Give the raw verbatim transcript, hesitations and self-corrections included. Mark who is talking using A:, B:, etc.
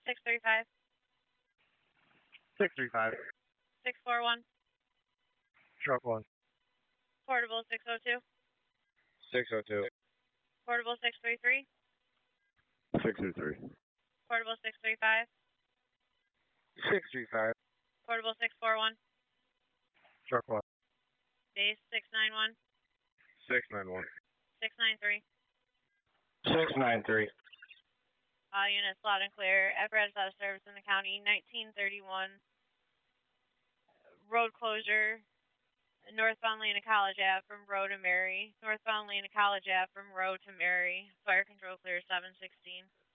A: six three five.
B: six three five.
A: six four one.
B: Truck one.
A: Portable six oh two.
B: six oh two.
A: Portable six three three.
B: six two three.
A: Portable six three five.
B: six three five.
A: Portable six four one.
B: Truck one.
A: Base six nine one.
B: six nine one.
A: six nine three.
B: six nine three.
A: All units loud and clear. Apparatus out of service in the county. nineteen thirty-one. Road closure. Northbound lane of College Ave from Road to Mary. Northbound lane of College Ave from Road to Mary. Fire control clear seven sixteen.